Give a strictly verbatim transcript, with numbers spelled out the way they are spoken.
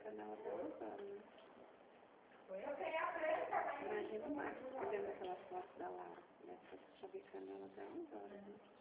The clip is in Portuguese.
chavecando ela até usando, né? Eu queria a branca, mas... Imagina o Marcos vendo aquela foto da Lara. Deve estar chavecando ela até onze horas, né?